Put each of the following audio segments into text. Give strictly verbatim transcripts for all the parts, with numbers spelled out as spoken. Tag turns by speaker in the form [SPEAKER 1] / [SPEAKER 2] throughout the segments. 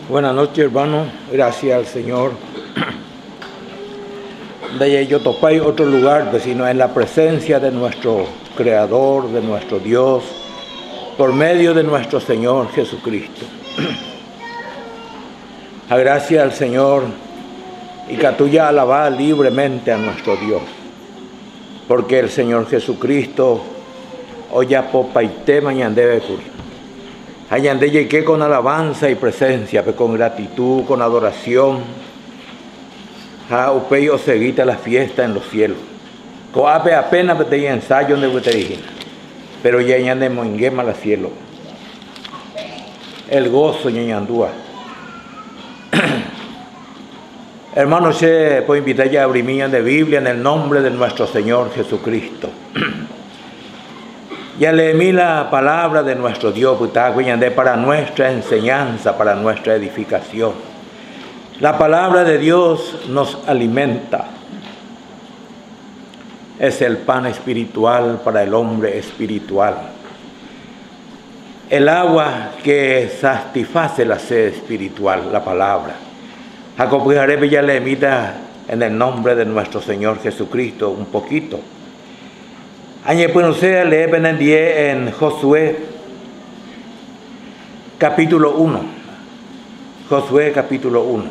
[SPEAKER 1] Buenas noches, hermano. Gracias al Señor. De yo topé otro lugar, pues, sino en la presencia de nuestro Creador, de nuestro Dios, por medio de nuestro Señor Jesucristo. A gracia al Señor y que tú ya alabas libremente a nuestro Dios, porque el Señor Jesucristo hoy ya popa y tema y andebe curi. Allande llegué con alabanza y presencia, con gratitud, con adoración. A upeyo seguita la fiesta en los cielos. Coape apenas te di ensayo donde te dije, pero ya ñande moinguema la cielo. El gozo ñandúa. Hermanos, se puedo invitar ya a abrir de Biblia en el nombre de nuestro Señor Jesucristo. Ya leí la palabra de nuestro Dios para nuestra enseñanza, para nuestra edificación. La palabra de Dios nos alimenta. Es el pan espiritual para el hombre espiritual. El agua que satisface la sed espiritual, la palabra. Acompañaré ya leí en el nombre de nuestro Señor Jesucristo un poquito. Añe pues sea leer en Josué capítulo uno. Josué capítulo uno.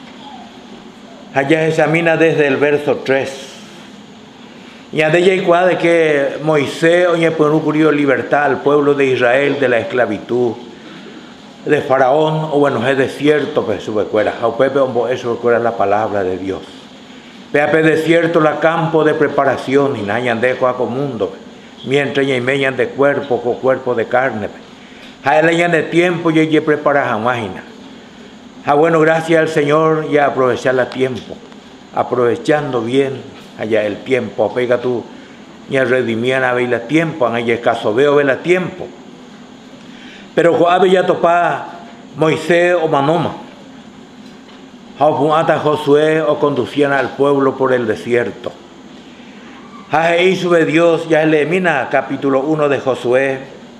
[SPEAKER 1] Allá examina desde el verso tres. Y ande ya de que Moisés oye pues ocurrió libertad al pueblo de Israel de la esclavitud de Faraón, o bueno, es desierto, pues su becuera. A Pepe eso recuerda la palabra de Dios. Pepe desierto la campo de preparación y nayan de coaco mundo, mientras ya meñan de cuerpo con cuerpo de carne. A él de tiempo y ella prepara jamás. A bueno, gracias al Señor y a aprovechar el tiempo, aprovechando bien allá el tiempo, pega tú y a redimir a ver el tiempo, en ella caso veo ver el tiempo. Pero Joab ya topa Moisés o Manoma. Hasta Josué o conducían al pueblo por el desierto. Ahí sube Dios, ya le mina capítulo uno de Josué.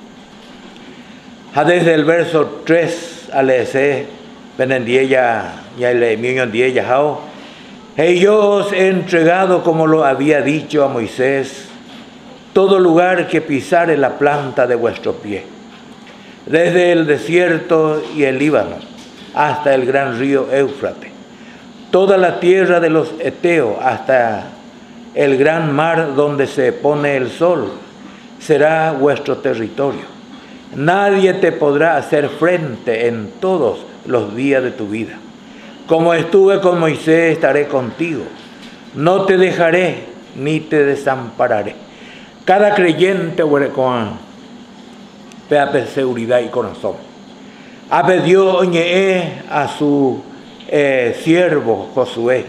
[SPEAKER 1] Desde el verso tres al ese, ven ya, ya le miño en ella, hao. Y yo os he entregado, como lo había dicho a Moisés, todo lugar que pisare la planta de vuestro pie, desde el desierto y el Líbano hasta el gran río Éufrates, toda la tierra de los Eteos hasta el gran mar donde se pone el sol, será vuestro territorio. Nadie te podrá hacer frente en todos los días de tu vida. Como estuve con Moisés, estaré contigo. No te dejaré ni te desampararé. Cada creyente con seguridad y corazón. Abe Dios oñe a su eh, siervo Josué.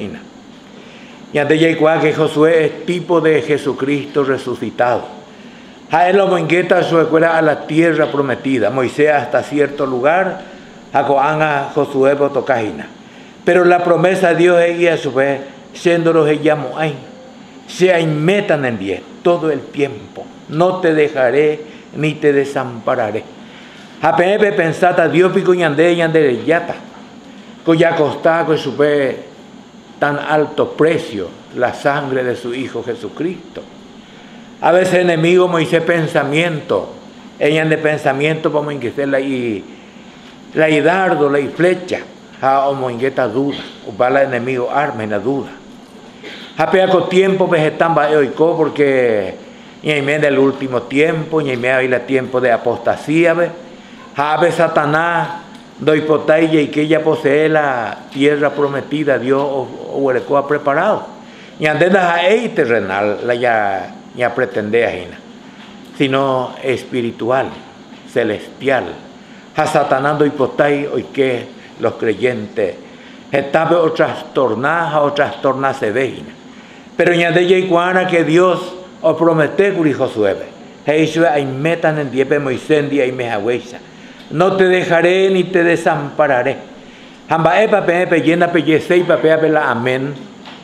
[SPEAKER 1] Y antes ya que Josué es tipo de Jesucristo resucitado. A él lo mongueta su escuela a la tierra prometida. Moisés hasta cierto lugar, a Coanga Josué botocajina. Pero la promesa de Dios es a su vez, siendo los llamo ahí, se metan en diez todo el tiempo. No te dejaré ni te desampararé. A pepe pensata Dios pico ñande ñande yata. Cuya costa que supe tan alto precio la sangre de su Hijo Jesucristo. A veces enemigo Moisés pensamiento, ella de pensamiento como inquicer la y la y dardo, la y flecha, a o moingueta duda, o para el enemigo arma en la duda. A peaco tiempo vegetan va oico porque y me del último tiempo, y me hay el tiempo de apostasía, ve. A veces Satanás doy potaya y que ella posee la tierra prometida, Dios o el ha preparado. Y antes ahí terrenal la ya ya pretende ajena, sino espiritual, celestial. A Satanás doy potay hoy que los creyentes estaban otras tornadas, otras tornas se ven. Pero ya de iguana que Dios o promete curi Josué. Eso hay metan en diepe Moisés y me hahuesa. No te dejaré ni te desampararé. Hamba epa pepe llena pellece y papea pela amén.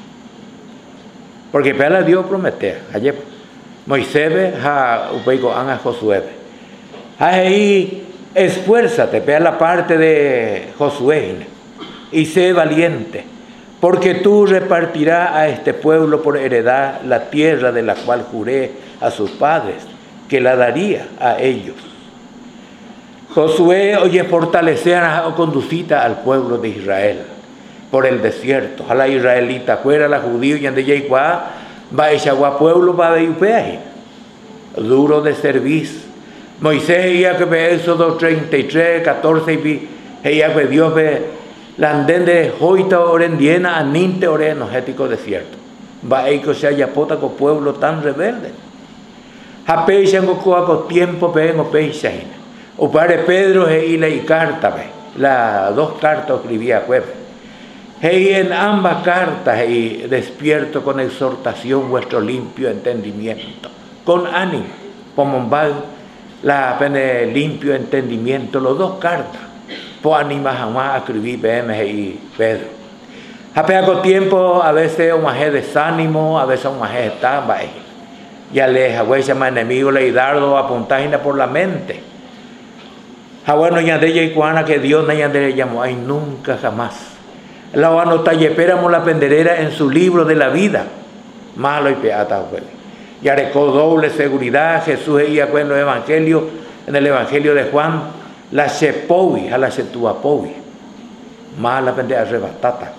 [SPEAKER 1] Porque pela Dios promete. Ayer Moisés ha upeico a Josué. Ahí esfuérzate, vea la parte de Josué, y sé valiente, porque tú repartirás a este pueblo por heredad la tierra de la cual juré a sus padres, que la daría a ellos. Josué, oye, fortalecer o conducita al pueblo de Israel por el desierto, a la israelita, fuera la judío y ande yaiguá, va a echar pueblo, va a ver duro de servicio. Moisés, ya que ve Éxodo treinta y tres, catorce, y ella que Dios ve la anden de joita orendiena a ninte oreno, ético desierto. Va a que se haya pota con pueblo tan rebelde. A peichan con tiempo, ven o peichan. O padre Pedro, y la carta, las dos cartas escribía jueves. Y en ambas cartas, y despierto con exhortación vuestro limpio entendimiento, con ánimo, como la pene limpio entendimiento, los dos cartas, por anima jamás a escribir B M y Pedro. A poco tiempo, a veces un majé desánimo, a veces un majé está, ya le a llama enemigo, le dardo apuntágina por la mente. Ah, bueno, ya de ella y cuana que Dios no ya le llamó, ay, nunca jamás. La anota y esperamos la penderera en su libro de la vida. Malo y peata, pues. Ya recó doble seguridad, Jesús y en el evangelio, en el evangelio de Juan, la shepowi, a la shetuapowi. Más la penderera arrebatata.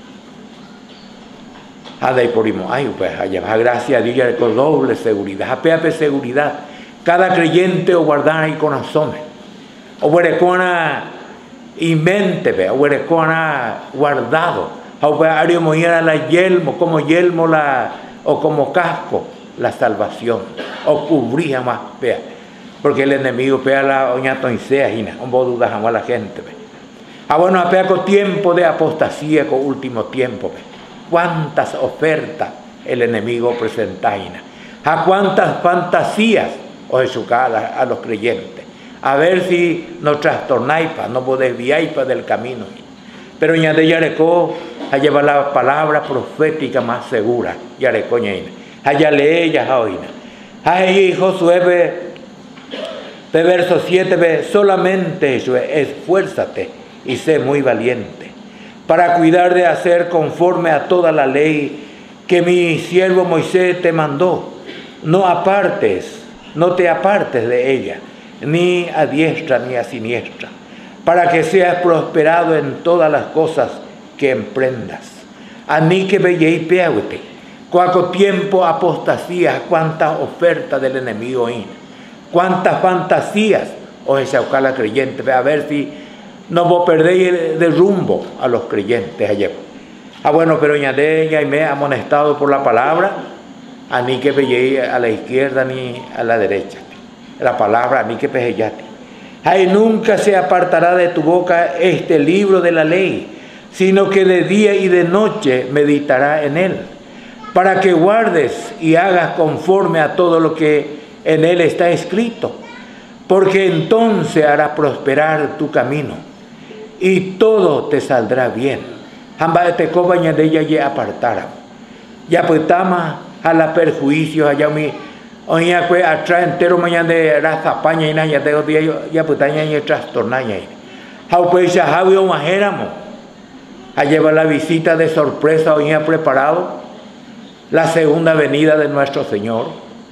[SPEAKER 1] A de porimo, ay, pues, allá, gracias a Dios, ya recó doble seguridad, a peape seguridad. Cada creyente o guardar y corazón. O huerecona y mente, o huerecona guardado. O ario moira la yelmo, como yelmo la, o como casco, la salvación. O cubría más, vea. Porque el enemigo pea la oñato y sea, un bo duda jamás la gente, ve. Ah, bueno, a peaco tiempo de apostasía con último tiempo, ve. Cuántas ofertas el enemigo presenta, a cuántas fantasías o exucadas a los creyentes. A ver si nos trastornáis, no nos desviáis del camino. Pero ya de Yarecó, a llevar la palabra profética más segura. Yarecó, allá lee ya hoina. Ahí Josué, de verso siete, solamente esfuérzate y sé muy valiente, para cuidar de hacer conforme a toda la ley que mi siervo Moisés te mandó. No apartes, no te apartes de ella, ni a diestra ni a siniestra, para que seas prosperado en todas las cosas que emprendas. Ani que veyeis peaute, cuaco tiempo apostasías, cuántas ofertas del enemigo hay, cuántas fantasías os echauca la creyente, a ver si no vos perdéis de rumbo a los creyentes ayer. Ah, bueno, pero ya de ella y me ha amonestado por la palabra, ani que veyeis a la izquierda ni a la derecha. La palabra, ni que pejeyate. Ay, nunca se apartará de tu boca este libro de la ley, sino que de día y de noche meditará en él, para que guardes y hagas conforme a todo lo que en él está escrito, porque entonces hará prosperar tu camino y todo te saldrá bien. Jamba te cobaña de ella ya apartara. Ya pues tama a la perjuicio allá mi. Oye, pues atrás entero mañana de raza paña y nada, ya tengo día ya pues taña y trastornaña. How pues ya había un majéramo a llevar la visita de sorpresa, hoy ha preparado la segunda venida de nuestro Señor.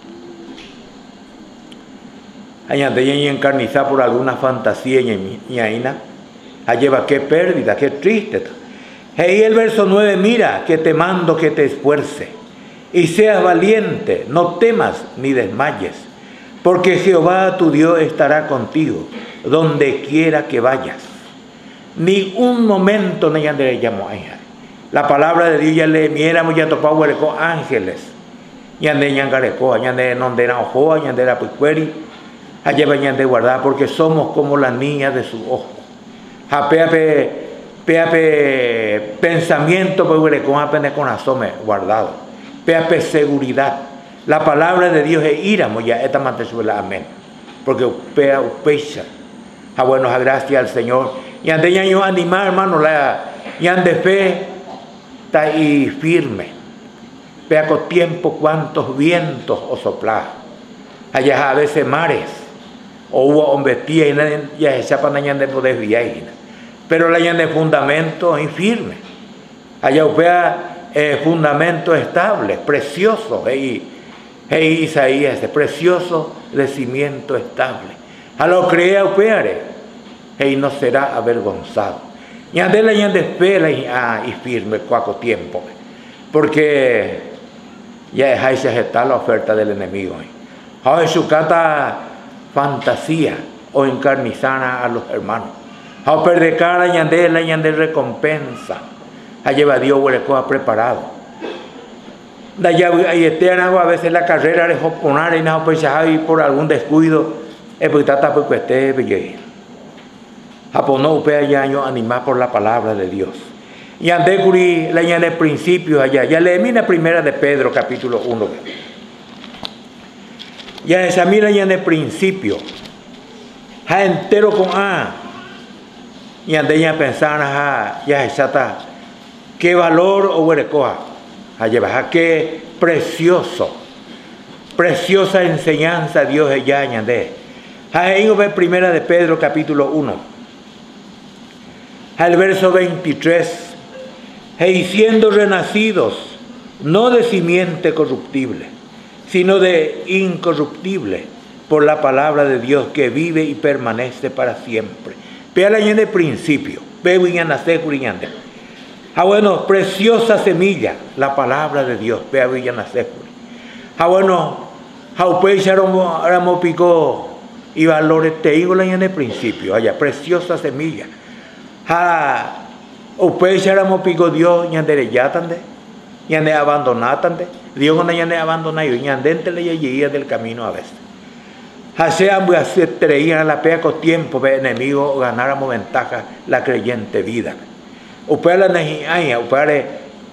[SPEAKER 1] Añade y encarnizar por alguna fantasía y aina. A lleva qué pérdida, qué triste. Y el verso nueve, mira que te mando que te esfuerce y seas valiente, no temas ni desmayes, porque Jehová tu Dios estará contigo donde quiera que vayas. Ni un momento no le llamó ángel. La palabra de Dios ya le miéramos ya topado con ángeles. Ya de ñangareco, ya de nondera ojo, ya de la picueri, allá vayan de guardar, porque somos como la niña de su ojo. Apeape, peape pensamiento, pues con apenas con asome guardado. Peape seguridad. La palabra de Dios es íramo ya esta mantezuela, amén. Porque pea upecha. A buenos a gracias al Señor. Y ande ya yo animar, hermano, la y ande fe está ahí firme. Pea con tiempo cuántos vientos o soplar. Allá a veces mares o hubo hombestía y ya se chapan allá de poder viajar. Pero la de fundamento infirme. Allá upea eh, fundamento estable, precioso. Hey, hey Isaías, precioso de cimiento estable. A lo crea upeare, hey no será avergonzado. Y ande la de espera y, ah, y firme cuaco tiempo. Porque ya dejáis aceptar la oferta del enemigo. Ahora su cata fantasía o encarnizar a los hermanos. A perder cara y ande la y recompensa. A lleva Dios hueco preparado. Da ya y eterna a veces la carrera de poner y no pues y por algún descuido es porque tata pues esté belle. A poner upea ya año animar por la palabra de Dios. Y ande curi la ya de principio allá. Ya le mira primera de Pedro capítulo uno. Ya esa mira ya de principio. Ha entero con A. Y ande ya pensar a ya está qué valor o huerecoa a llevar qué precioso preciosa enseñanza Dios ya añade ahí ve primera de Pedro capítulo uno al verso veintitrés y siendo renacidos no de simiente corruptible sino de incorruptible por la palabra de Dios que vive y permanece para siempre. Vea la de principio, ve nacer curiñante. Ah, bueno, preciosa semilla, la palabra de Dios, vea nacer. Ah, bueno, Jaupecha Ramo Pico y valores te digo la de principio, allá, preciosa semilla. Ah, Upecha Ramo Pico Dios, ñandere ya tande, ñande abandonatande, Dios no ñande abandonayo, ñandente le lleguía del camino a veces. Hasean voy a hacer traían a la pea con tiempo de enemigo ganáramos ventaja la creyente vida. Upea la nejiaya, upea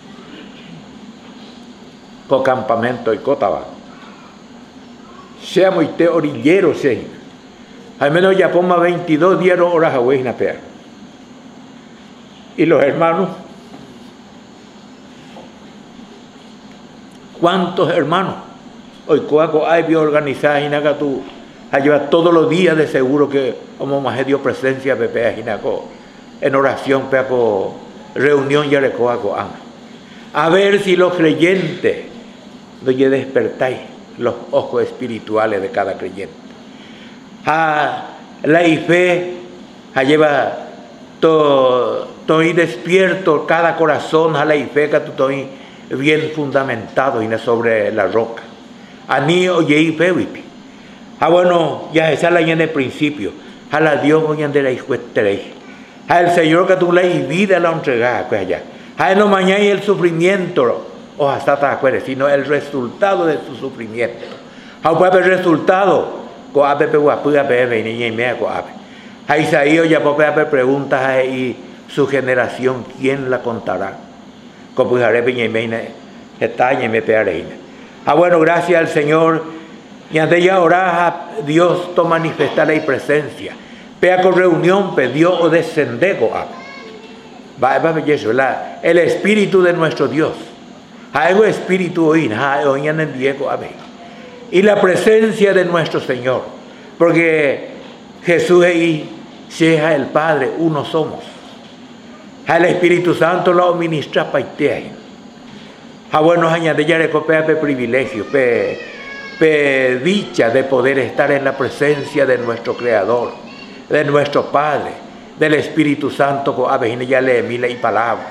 [SPEAKER 1] con campamento y cotaba. Sea muy te orillero, se. Al menos ya ponga veintidós días horas a hueina pea. Y los hermanos, ¿cuántos hermanos? Hoy coaco hay bien organizada y naga tú. A llevar todos los días de seguro que como más dio presencia Pepe Jinaco en oración peaco reunión ya le coaco a ver si los creyentes doye despertáis los ojos espirituales de cada creyente a la fe a lleva todo estoy despierto cada corazón a la fe que tú estoy bien fundamentado y sobre la roca a ni oye y pewipi. Ah, bueno, ya esa la en el principio. A la Dios voy a andar ahí, a el Señor que tú le vida la entrega, pues allá. A no mañana y el sufrimiento, o hasta te acuerdas, sino el resultado de su sufrimiento. A pues el resultado, coape pe guapuya pe venía y me coape. A Isaías ya pope pe preguntas ahí su generación, ¿quién la contará? Copujaré peña y me está y me peareina. Ah, bueno, gracias al Señor. Y ante ya orar Dios to manifestar la presencia. Pea con reunión, pidió o descendego. Va, va, va, el espíritu de nuestro Dios. Algo espíritu hoy, hoy en el Diego. Y la presencia de nuestro Señor. Porque Jesús y sea el Padre, uno somos. El Espíritu Santo lo ministra para ti. A buenos años de ya recopea pe privilegio, pe. dicha de poder estar en la presencia de nuestro Creador, de nuestro Padre, del Espíritu Santo, con avejina ya le mila y palabra.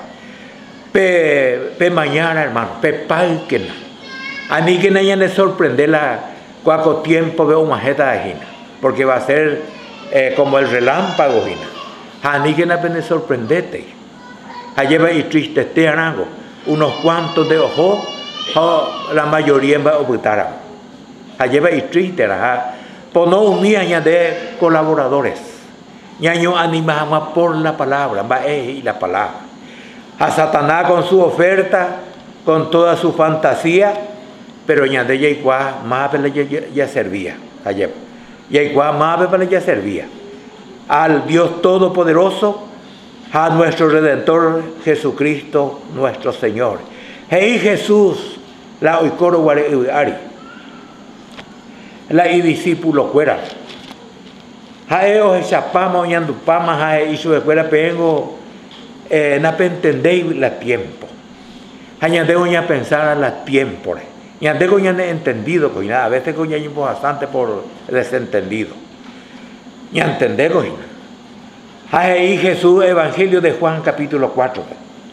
[SPEAKER 1] Pe, pe mañana, hermano, pe palquena. A mí que nadie le sorprende la cuaco tiempo veo majeta de jina, porque va a ser eh, como el relámpago jina. A mí que nadie le sorprendete. A lleva y triste este arango, unos cuantos de ojo, la mayoría va a ocultar. Lleva y triste, por no unir de colaboradores. Ñaño animamos por la palabra, va y la palabra. A Satanás con su oferta, con toda su fantasía, pero ñande ya igual más ya servía. Ya igual más ya servía. Al Dios Todopoderoso, a nuestro Redentor Jesucristo, nuestro Señor. Hey Jesús, la oicoro guare. La y discípulo fuera. Jae o chapama ñandupama jae y su escuela pengo eh, na entendéis la tiempo. Añandego ña pensar a la tiempo. Ñandego ña entendido con nada. A veces con ña bastante por desentendido. Ña entendego. Jae y Jesús, Evangelio de Juan capítulo cuatro.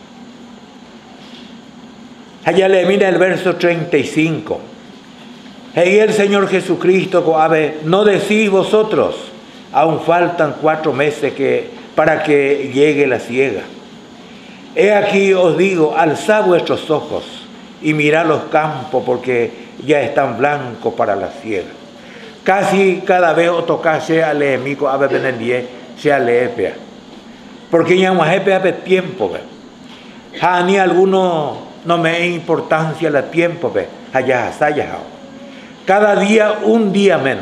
[SPEAKER 1] Allá le mira el verso treinta y cinco. Y el Señor Jesucristo, no decís vosotros, aún faltan cuatro meses que, para que llegue la siega. He aquí os digo, alzad vuestros ojos y mirad los campos, porque ya están blancos para la siega. Casi cada vez o tocase al enemigo a venendie se aleepea. Porque ya no hay tiempo, ha ni alguno no me es importancia el tiempo, allá allá. Cada día un día menos.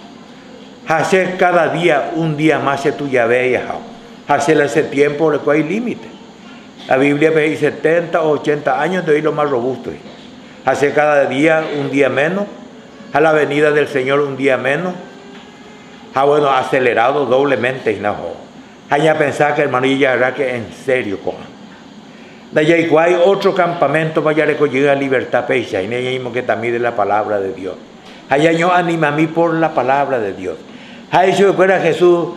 [SPEAKER 1] Hacer cada día un día más se tu ya veas. Hacer ese tiempo le hay límite. La Biblia dice setenta o ochenta años de hoy lo más robusto. Hacer cada día un día menos. A la venida del Señor un día menos. Ah, bueno, acelerado doblemente. No. Allá pensar que hermano ya hará que en serio con. De allá hay otro campamento para allá llega libertad pecha. Y no mismo que también de la palabra de Dios. Allá yo anima a mí por la palabra de Dios. Ahí se recuerda Jesús.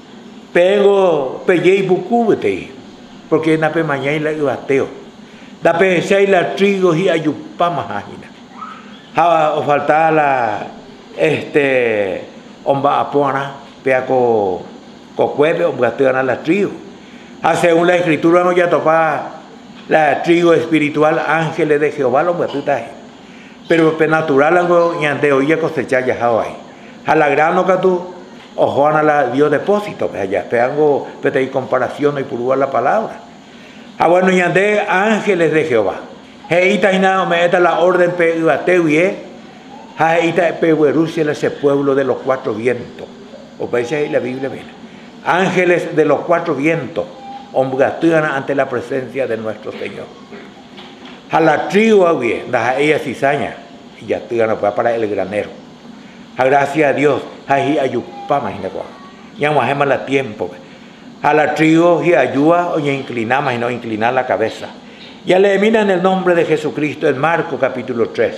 [SPEAKER 1] Pego, pellé y bucúbete. Porque na pe mañana y la ibateo. Da pe se la trigo y ayupama ajina. Ha o falta la este omba apona peaco cocuebe o gateana la trigo. Hace según la escritura no ya topa la trigo espiritual ángeles de Jehová los batutaje. Pero pe natural algo ñande oía cosechar ya ahí. A la grano que tú o Juana la dio depósito, allá, peango, pete y comparación y purúa la palabra. Ah, bueno, ñande ángeles de Jehová. Heita y nada, me eta la orden pe ibateuye. Heita pe hueruciel ese pueblo de los cuatro vientos. O veis ahí la Biblia, mira. Ángeles de los cuatro vientos, omgatúan ante la presencia de nuestro Señor. A la trigo había, da ella cizaña, y ya estudian para el granero. A gracias a Dios, ahí ayupa, imagina cuál. Ya más la tiempo. A la trigo y ayuda, o ya inclinamos y no inclinar la cabeza. Ya le miran el nombre de Jesucristo en Marcos capítulo tres.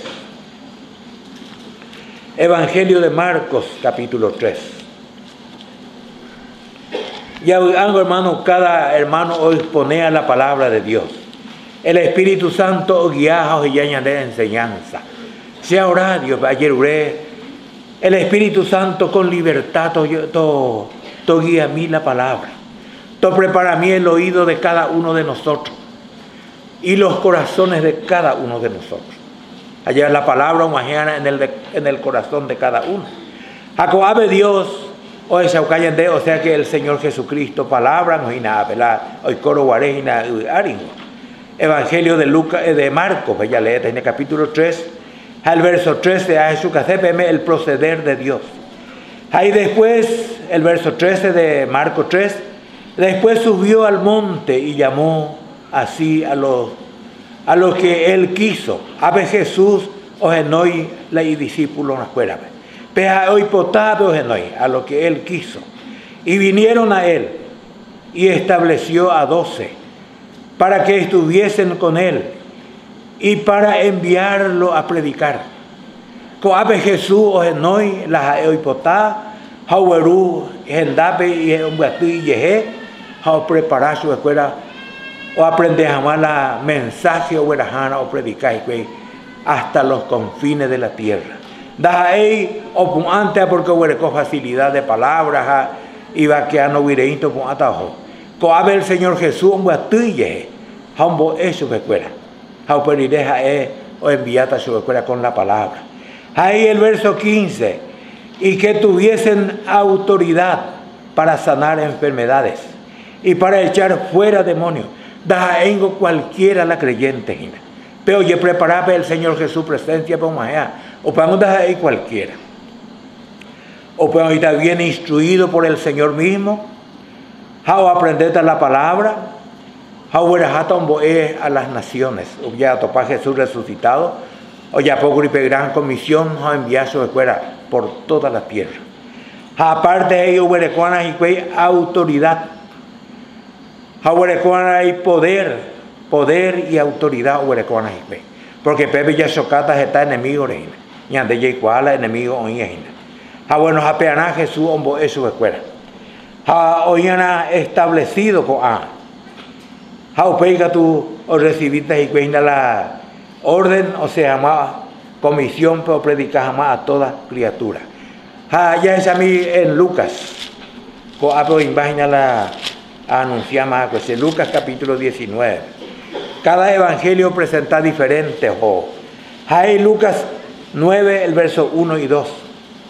[SPEAKER 1] Evangelio de Marcos capítulo tres. Ya algo hermano, cada hermano hoy pone a la palabra de Dios. El Espíritu Santo guía y añade enseñanza. Sea horario, ayer oré. El Espíritu Santo con libertad todo to guía a mí la palabra. Todo prepara a mí el oído de cada uno de nosotros. Y los corazones de cada uno de nosotros. Allá la palabra mañana en el, en el corazón de cada uno. Jacob Dios. O esa de, o sea que el Señor Jesucristo, palabra, no hay nada, ¿verdad? Hoy coro guarejina aringo. Evangelio de Lucas, de Marcos, ya leete en el capítulo tres, al verso trece, a Jesús Casépeme, el proceder de Dios. Ahí después, el verso trece de Marcos tres, después subió al monte y llamó así a los, a los que él quiso. Ave Jesús, o genoy, la y discípulos, afuera. Hoy potable a lo que él quiso. Y vinieron a él y estableció a doce para que estuviesen con él y para enviarlo a predicar. Coabe Jesús o genoy la hoy potá, hauerú, hendape y ungati yehe, hau preparar su escuela o aprender jamás la mensaje o verajana o predicar hasta los confines de la tierra. Da ahí o antes porque hubo con facilidad de palabras y va que no vireito con atajo. Coabe el Señor Jesús un guatuye, hambo eso que fuera. Hau perideja es o enviata su escuela con la palabra. Ahí el verso quince, y que tuviesen autoridad para sanar enfermedades y para echar fuera demonios. Da engo cualquiera la creyente, pero oye preparaba el Señor Jesús presencia para allá. O podemos dejar ahí cualquiera. O podemos estar bien instruido por el Señor mismo. How aprender la palabra. How ver a las naciones. O ya topar Jesús resucitado. O ya por gran comisión. How enviar su escuela por toda la tierra. Aparte de ello, huerecuana y autoridad. Huerecuana y poder, poder y autoridad huerecuana y porque Pepe ya socata está enemigo reina. Y ande ya igual enemigo hoy reina. Ha bueno, ha peana Jesús ombo eso escuela. Ha hoy ana establecido con a. Ha opeiga tu o recibiste y cuenta la orden, o sea, más comisión para predicar jamás a toda criatura. Ha ya es a mí en Lucas. Con apo imagina la anunciar más pues en Lucas capítulo diecinueve. Cada evangelio presenta diferente. Oh. Hay Lucas nueve, el verso uno y dos.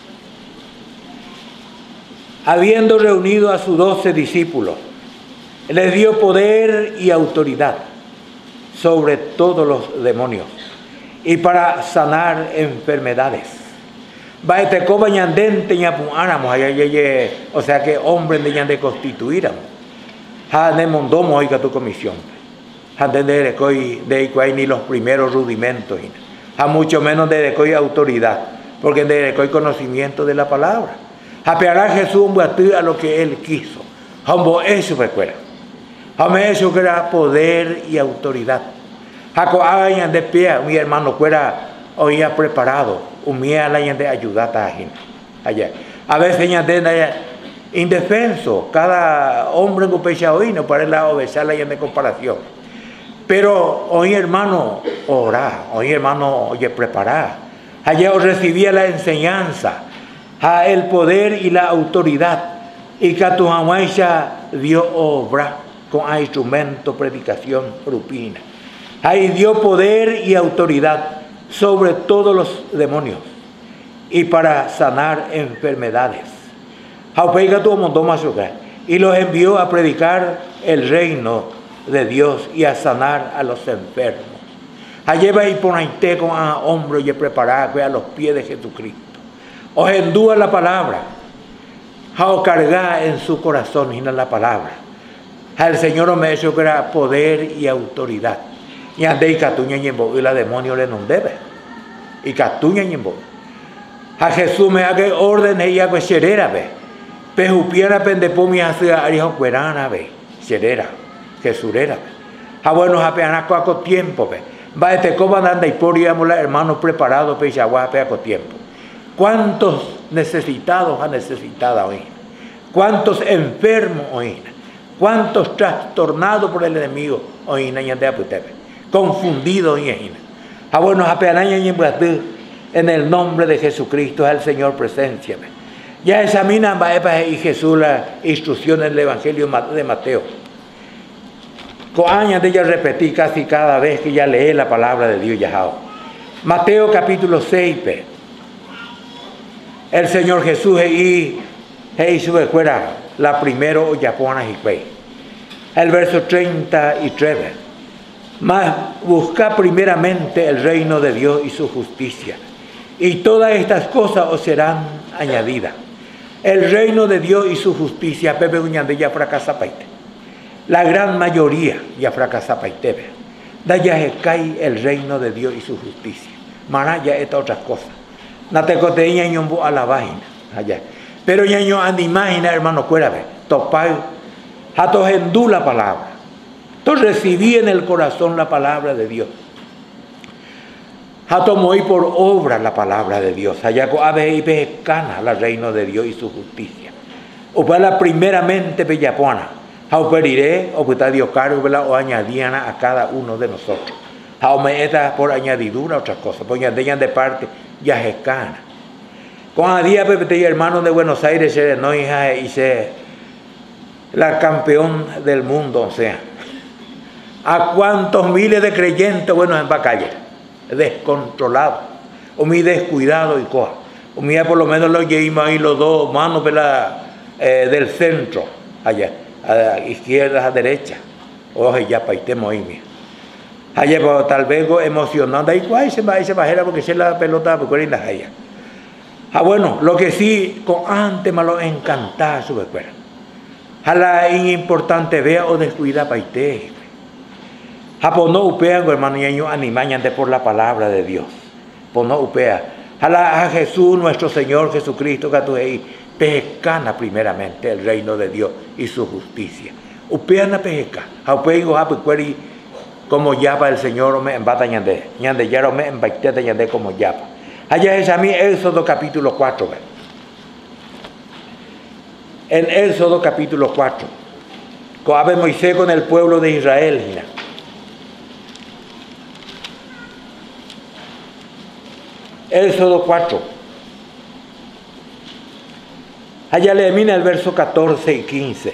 [SPEAKER 1] Habiendo reunido a sus doce discípulos, les dio poder y autoridad sobre todos los demonios y para sanar enfermedades. Baete coba ñandente ñapunáramos, o sea que hombres de ñande constituíramos. Ha ne mondomo oiga tu comisión. Ha de decoy de cuay ni los primeros rudimentos. Ha mucho menos de decoy autoridad, porque de decoy conocimiento de la palabra. Ha peará Jesús un batir a lo que él quiso. Hombo eso recuerda. Hombre eso que era poder y autoridad. Ha coañan de pie, mi hermano fuera oía preparado, un mía la de ayudar a allá. A veces ñande indefenso, cada hombre en pecha hoy no para la obesar la de comparación. Pero hoy hermano orar, hoy hermano oye preparar. Allá os recibía la enseñanza, a el poder y la autoridad, y que tu jamaisha dio obra con a instrumento predicación rupina. Ahí dio poder y autoridad sobre todos los demonios y para sanar enfermedades. Y los envió a predicar el reino de Dios y a sanar a los enfermos. Allí va y ponerte con a hombros y preparar a los pies de Jesucristo. Os endúa la palabra. O cargar en su corazón y en la palabra. El Señor me hizo que era poder y autoridad. Y ande y catuña y embo y la demonio le no debe. Y catuña y embo. A Jesús me haga orden ella que serera ve. Pejupiera pendepomi hacia arijo cuerana ve. Serera. Jesurera. A bueno a peanaco a tiempo ve. Va este coba anda y por íamos la hermanos preparados pe chagua peaco tiempo. ¿Cuántos necesitados ha necesitado hoy? ¿Cuántos enfermos hoy? ¿Cuántos trastornados por el enemigo hoy? Confundidos hoy. A bueno a peanaña y en el nombre de Jesucristo es el Señor presencia. Ya examinan y Jesús la instrucción del Evangelio de Mateo. Con años de ella repetí casi cada vez que ya lee la palabra de Dios. Ya. Mateo capítulo seis. El Señor Jesús y Jesús fuera la primero yapona y fe. El verso treinta y tres. Mas busca primeramente el reino de Dios y su justicia, y todas estas cosas os serán añadidas. El reino de Dios y su justicia, Pepe Uñande ya fracasa paite. La gran mayoría ya fracasa paite. Da ya se cae el reino de Dios y su justicia. Maná ya estas otras cosas. No te coteña ñombo a la vaina. Allá. Pero ya no animagina, hermano, cuérame. Topay. Hatos endú la palabra. Entonces recibí en el corazón la palabra de Dios. Ha tomó y por obra la palabra de Dios. Allá ave y pescana la reino de Dios y su justicia. O para primeramente bellapuana. Ha operiré o puta Dios caro o añadíana a cada uno de nosotros. Ha ometa por añadidura otras cosas. Pues ya de parte ya escana. Con a día pepe hermano de Buenos Aires se no hija y se la campeón del mundo, o sea. A cuántos miles de creyentes buenos en Bacalle, descontrolados, o mi descuidado y coja. O mira por lo menos los llevamos ahí los dos manos de la, eh, del centro, allá, a la izquierda, a la derecha. Oye, ya paitemos ahí, mira. Allá, pues, tal vez emocionando, ahí cuál se va, se bajera porque se la pelota, porque en la allá. Ah, bueno, lo que sí, con antes me lo encantaba su escuela. A la importante vea o descuida paite. A pues no upea, hermano, y animañante por la palabra de Dios. Pues no upea. A, la, a Jesús, nuestro Señor Jesucristo, que tú ahí, Pejecana primeramente el reino de Dios y su justicia. Upeana pejeca. Aupeigo apuqueri como yapa el Señor me embata ñande. Ñande yaro me embaiteta ñande como yapa. Allá es a mí Éxodo capítulo cuatro. En Éxodo capítulo cuatro. Coabe Moisés con el pueblo de Israel. Mira. Éxodo cuatro. Allá le mira el verso catorce y quince.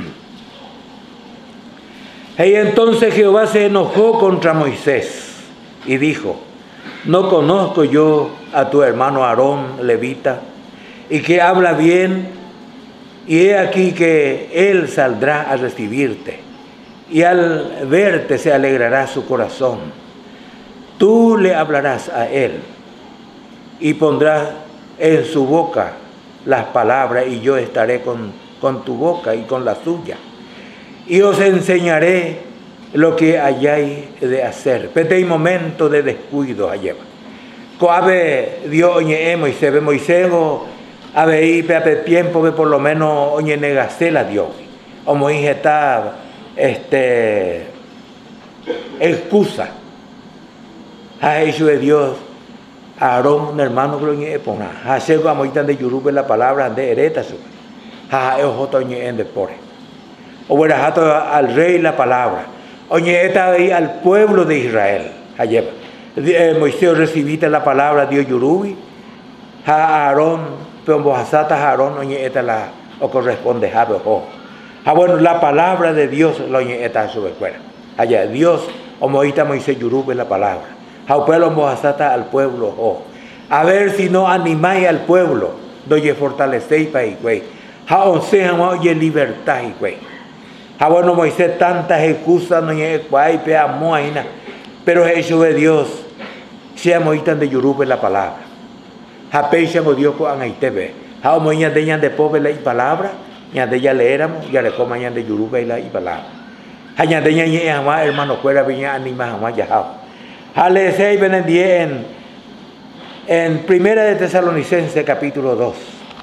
[SPEAKER 1] Y entonces Jehová se enojó contra Moisés y dijo: ¿no conozco yo a tu hermano Aarón, levita, y que habla bien? Y he aquí que él saldrá a recibirte, y al verte se alegrará su corazón. Tú le hablarás a él, y pondrás en su boca las palabras, y yo estaré con, con tu boca y con la suya. Y os enseñaré lo que hayáis de hacer. Pero hay momento de descuido allá. Coabe Dios oñe Moisés, Moisés ave y pepe tiempo ve por lo menos oñe negasela Dios. O Moisés está este excusa. Ha hecho de Dios Aarón, un hermano que lo oñe pona. Ha sido a Moisés de Yurube la palabra de hereta su. Ha ejoto oñe en depore. O bueno, al rey la palabra. Oye, esta ahí al pueblo de Israel. Allá. Eh, Moisés recibiste la palabra Dios Yurubi. Ha Aarón, pero Hasata Aarón, oye, esta la o corresponde a Bejo. Ah, bueno, la palabra de Dios, lo oye, esta sube fuera. Allá, Dios, o Moisés Moisés Yurubi la palabra. Ha pueblo Hasata al pueblo, oh. A ver si no animáis al pueblo, doye fortalecéis para y güey. Ha once, oye, libertad y güey. Ah, bueno, Moisés tantas excusas no hay pero eso de Dios sea Moisés de Yurube la palabra. Ha peishamo Dios con Anaitebe. Ha Moisés de de pobre la palabra, ya de ya leéramos, ya le coman de Yurube la palabra. Ha ya de ya jamás hermano fuera viña anima jamás ya ha. Ha le seis en en Primera de Tesalonicenses capítulo dos.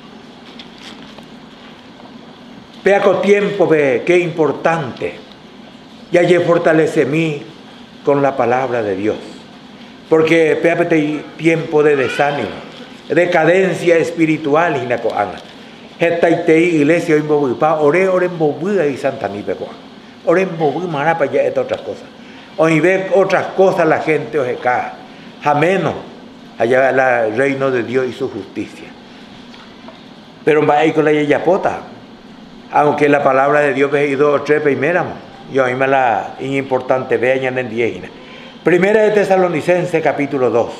[SPEAKER 1] Vea con tiempo, ve, qué importante. Ya ye fortalece mí con la palabra de Dios. Porque vea tiempo de desánimo, decadencia espiritual y la coana. Esta iglesia hoy bobupa, ore ore bobuda y santa ni pecoa. Ore bobu marapa ya esta otras cosas. Hoy ve otras cosas la gente oje cae. Jameno allá el reino de Dios y su justicia. Pero va ahí con la yapota. Aunque la palabra de Dios ve dos o tres primeras, yo a mí me la importante vean en diez. Primera de Tesalonicenses capítulo dos.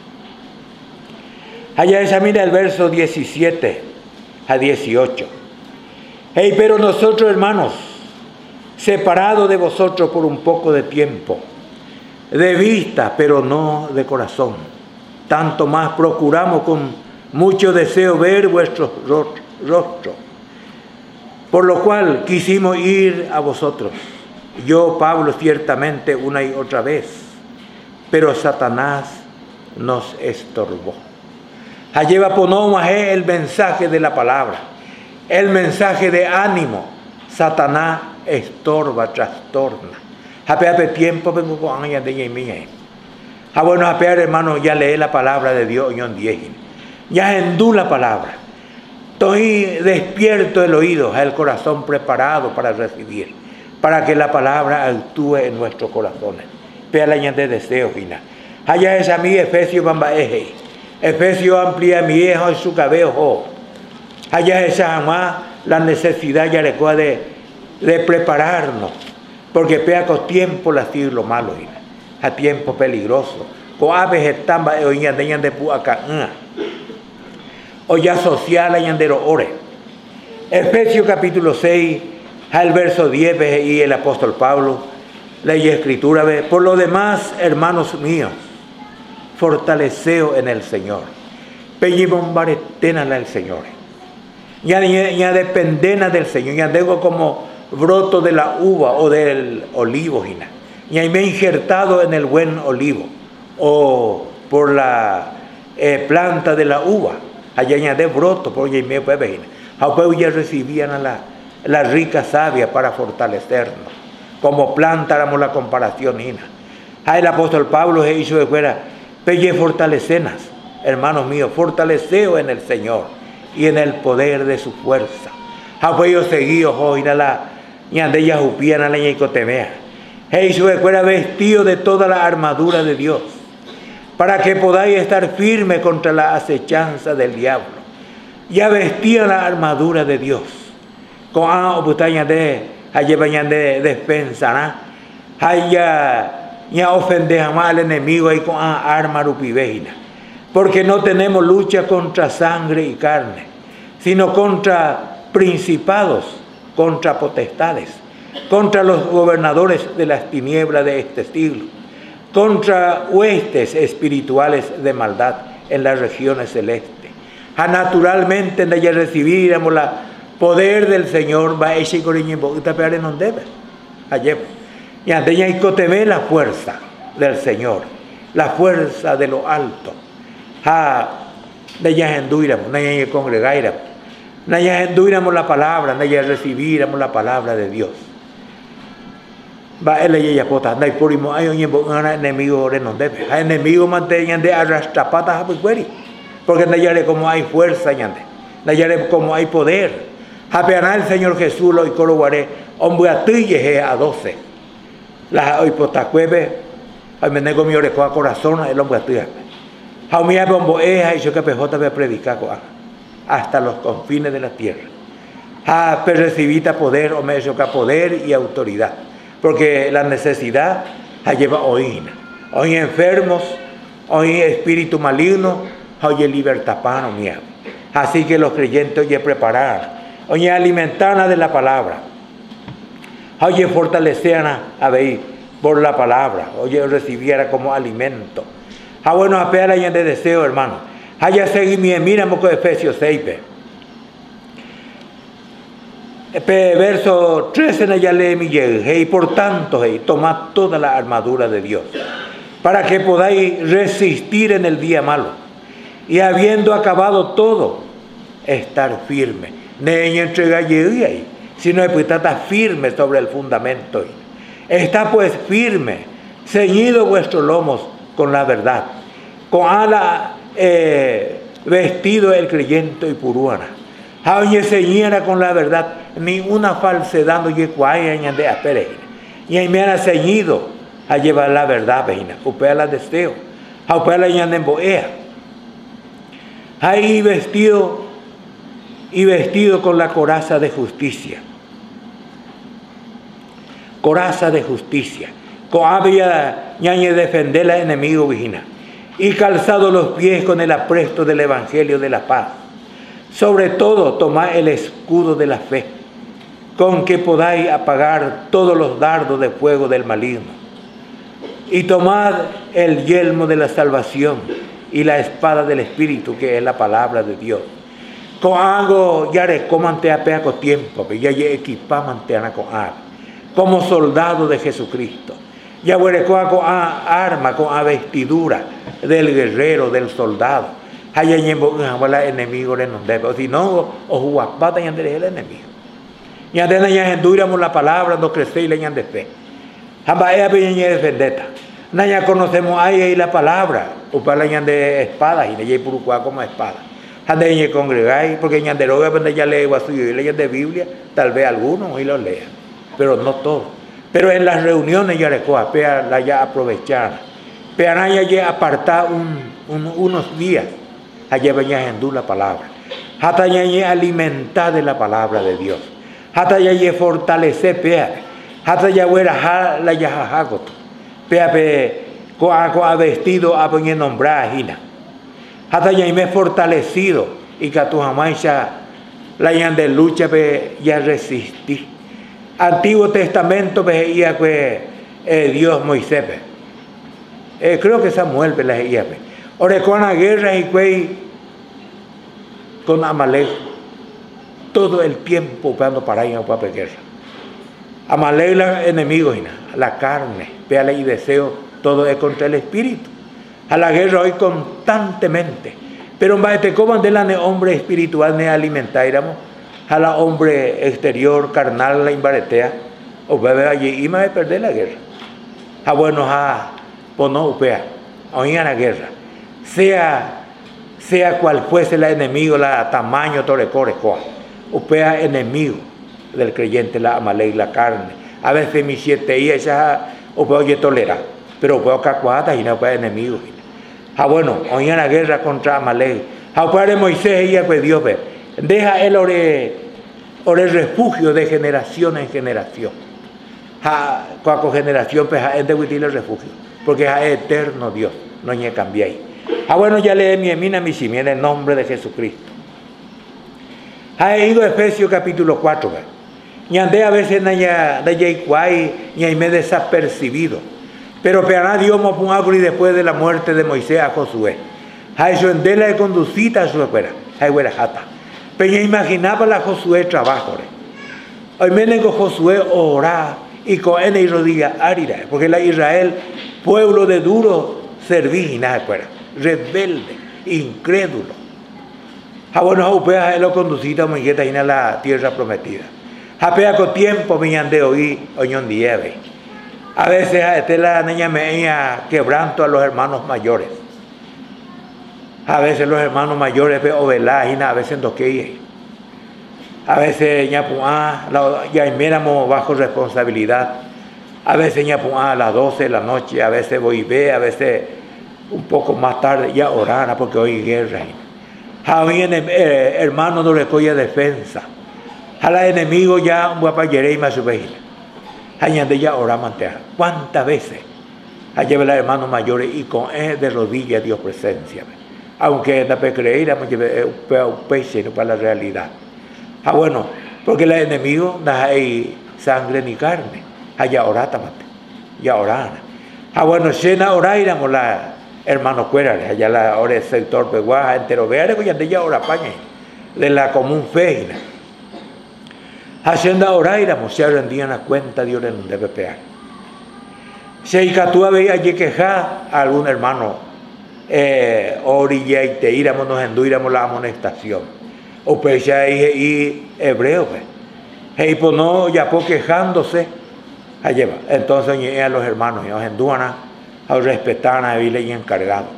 [SPEAKER 1] Allá examina el verso diecisiete a dieciocho. Hey, pero nosotros, hermanos, separados de vosotros por un poco de tiempo, de vista, pero no de corazón, tanto más procuramos con mucho deseo ver vuestros rostros. Por lo cual quisimos ir a vosotros, yo, Pablo, ciertamente una y otra vez, pero Satanás nos estorbó. Allá ponemos el mensaje de la palabra, el mensaje de ánimo. Satanás estorba, trastorna. Hape tiempo vengo con años de yemie. Ah, bueno, hape hermano, ya lee la palabra de Dios en diez. Ya endú la palabra. Estoy despierto el oído, el corazón preparado para recibir, para que la palabra actúe en nuestros corazones. Pea la de deseo, fina. Allá es a mí, Efesios bamba eje. Efesios amplía mi hijo y su cabello. Allá es a jamás la necesidad ya de, de prepararnos, porque pea con tiempo la siglo malo, fina. A tiempo peligroso. Con aves están de puaca. O ya social añandero ore. Efesios capítulo seis, al verso diez, y el apóstol Pablo, ley escritura, ve, por lo demás, hermanos míos, fortaleceo en el Señor. Peñi bombaretena el Señor. Ya, ya, ya dependena del Señor, ya tengo como broto de la uva o del olivo, Gina. Ya me he injertado en el buen olivo, o por la eh, planta de la uva. allá de broto, porque me puede venir. Aunque ya recibían a la, la rica savia para fortalecernos. Como planta éramos la comparación, Ina. Ahí el apóstol Pablo se hizo de fuera, pelle fortalecenas, hermanos míos, fortaleceo en el Señor y en el poder de su fuerza. Aunque yo seguí, ojo, ir a la ñande ya jupian a la ñicotemea. Se hizo de fuera vestido de toda la armadura de Dios, para que podáis estar firme contra la acechanza del diablo. Ya vestía la armadura de Dios. Con a oputaña de allá de defensa, haya ya ofende jamás al enemigo y con a arma rupiveina. Porque no tenemos lucha contra sangre y carne, sino contra principados, contra potestades, contra los gobernadores de las tinieblas de este siglo, contra huestes espirituales de maldad en las regiones celestes. A naturalmente en ella recibiremos el poder del Señor, va a ese coriño y tapear en donde debe. Ayer, y ante ella y la fuerza del Señor, la fuerza de lo alto. A de ella enduiramos, no ella congregáramos, no ella enduiramos la palabra, no ella recibiramos la palabra de Dios. Va él y ella pota, no hay por imo, hay un enemigo en donde debe. Hay enemigos mantenían de arrastrar patas a pueri. Porque en ella como hay fuerza, en ella como hay poder. Apenas el Señor Jesús lo y coroguaré, hombre a ti llegué a doce. La hoy potacueve, hoy me nego mi orecoa corazón, el hombre a ti. A mí hay bombo eja y yo que pejota me predicar hasta los confines de la tierra. A recibita poder, o me choca poder y autoridad. Porque la necesidad la lleva hoy. Hoy enfermos, hoy espíritu maligno. Oye, libertad pano mía. Así que los creyentes oye preparar, oye alimentarla de la palabra, oye fortalecer a ver por la palabra, oye recibiera como alimento. Ah bueno, apela y de deseo, hermano. Haya seguir mi miramos con Efesios seis. Verso trece en ella lee mi y por tanto, hey, tomad toda la armadura de Dios, para que podáis resistir en el día malo. Y habiendo acabado todo, estar firme. No entrega ahí, sino estar firme sobre el fundamento. Está pues firme, ceñido vuestros lomos con la verdad, con ala eh, vestido el creyente y puruana. Aunque ceñiera con la verdad, ni una falsedad no llega de apere. Y ahí me han ceñido a llevar la verdad, veina. Upea la deseo, a upea la ñande en boea. Ahí vestido y vestido con la coraza de justicia. Coraza de justicia. Con había ñañe defender al enemigo vigina. Y calzado los pies con el apresto del evangelio de la paz. Sobre todo tomad el escudo de la fe, con que podáis apagar todos los dardos de fuego del maligno. Y tomad el yelmo de la salvación y la espada del Espíritu, que es la palabra de Dios. Con algo ya recomante a peaco tiempo, que ya equipamante a con como soldado de Jesucristo. Ya huerecoa con arma, con a vestidura del guerrero, del soldado. Hay el enemigo de nosotros. Si no, o juapata y andere el enemigo. Y adena ya enduramos la palabra, no crece y le de fe. Hamba ea peña de vendetta. Naya conocemos ahí la palabra, o para de espada, y de purucua como espada. Ande y congregáis, porque en de roga ya lee suyo y leyen de Biblia, tal vez algunos y lo lean, pero no todos. Pero en las reuniones ya recoja, pea la ya aprovechar, pea naya ya apartar un, un, unos días, allá venía en la palabra, hasta ya alimentar de la palabra de Dios, hasta ya fortalecer pea, hasta ya huera la ya jajagoto. Pea pe coa vestido a poner nombrar hina. Hasta ya me fortalecido y que tu jamás la yan de lucha pe ya resistí. Antiguo Testamento veía que eh, Dios Moisés pe. Eh, creo que Samuel pe la veía pe. Ore con la guerra y que con Amalek todo el tiempo cuando para ir a una guerra. Amalek la enemigo hina, la carne. Véale y deseo, todo es contra el espíritu. A la guerra hoy constantemente. Pero en Baetecoban de la ne hombre espiritual ne alimentaíramos, a la hombre exterior, carnal, la imbaretea, o bebe allí, y me va a perder la guerra. A bueno, a pono upea, oían la guerra. Sea, sea cual fuese el enemigo, la tamaño, torecore, coa. Upea enemigo del creyente, la amalei, la carne. A veces mi siete y esa, upea oye tolera, pero upea cacuata y no upea enemigo. Ah, bueno, hoy en la guerra contra Amalek. Ah, padre Moisés y pues Dios ve. Deja él ore, ore refugio de generación en generación. Ah, cuaco generación, pues es de huitil el refugio. Porque es eterno Dios, no ñe cambiéis. Ah, bueno, ya lee mi emina, mi simi, en el nombre de Jesucristo. Ha ido a Efesios capítulo cuatro, ve. Ñandé a veces naya, naya iguay, ña y me desapercibido. Pero peana Dios y después de la muerte de Moisés a Josué. A eso en dela de conducita a su espera. A igual jata. Pero yo imaginaba la Josué trabajo. Hoy me tengo Josué orar y con él y rodilla árida. Porque la Israel, pueblo de duro servir y nada fuera. Rebelde, incrédulo. A bueno, a upea él lo conducita a Moisés a la tierra prometida. A pea con tiempo me han de oír oñón dieve. A veces a este la niña me quebranto a los hermanos mayores. A veces los hermanos mayores ve ovelajina, a veces en toque. A veces ya ya miramos bajo responsabilidad. A veces ya a las doce de la noche, a veces voy y ve, a veces un poco más tarde ya orar porque hoy guerra. A hoy eh, hermano no le coge defensa. A la enemigo ya un guapayere y más su vejina. Añade ya ora manteja. ¿Cuántas veces? Allá los hermanos mayores y con él de rodillas Dios presencia. Aunque no pe creer, un peixe no para la realidad. Ah, bueno, porque el enemigo no hay sangre ni carne. Allá orata mate. Ya orana. Ah, bueno, cena oraíramos la hermanos cuérales. Allá la hora del sector peguaja entero. Veare que ya de ya ora pañe. De la común feina. Hacienda oraíramos, se rendían a cuenta Dios en un debe pear. Si hay catúa veía allí quejar a algún hermano, eh, orilla y te íramos, nos enduíramos la amonestación. O pues ya y hebreo, pues. Y pues no, ya por quejándose, allí va. Entonces a los hermanos, y nos endúan a respetar a Biblia y encargado.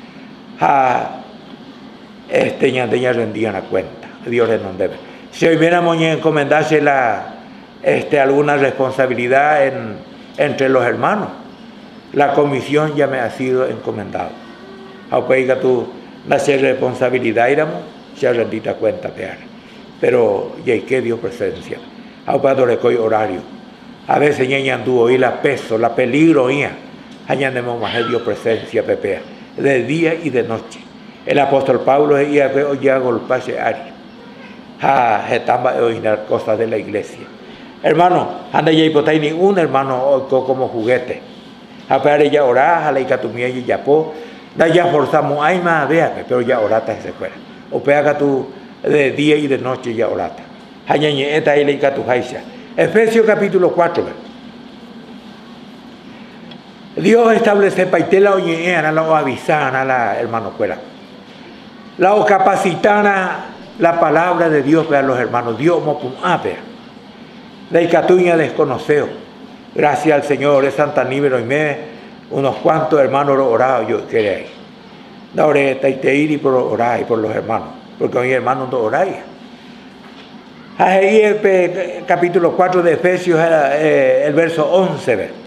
[SPEAKER 1] A este ya rendían a cuenta, Dios en un debe. Si hoy viéramos a encomendarse la, este, alguna responsabilidad en, entre los hermanos, la comisión ya me ha sido encomendado. Aunque tú no hacer responsabilidad, éramos, se rendita cuenta pear. Pero ya hay que Dios presencia. Aunque recoy horario. A veces ya anduvo y la peso, la peligro ya. Allá andemos más Dios presencia pepea. De día y de noche. El apóstol Pablo ya ya golpase ari. Ah, estaba oinar cosas de la iglesia. Hermano, anda ya hipotay ni un hermano como juguete. A ver ya orá, a la icatumía y ya po, da ya forzamos, ay más, vea, pero ya orata se fuera. O pega tú de día y de noche ya orata. Hañañe eta y la icatujaisha. Efesios capítulo cuatro. Dios establece paitela oñeana, la avisana, la hermano fuera. La capacitana la palabra de Dios a los hermanos. Dios mopum ape. La icatuña desconoceo. Gracias al Señor, es Santa Níbero y me, unos cuantos hermanos orados yo queréis. Da oreta y te ir y por orar y por los hermanos. Porque hoy hermanos no oráis. Ahí el capítulo cuatro de Efesios, eh, el verso once. Ve.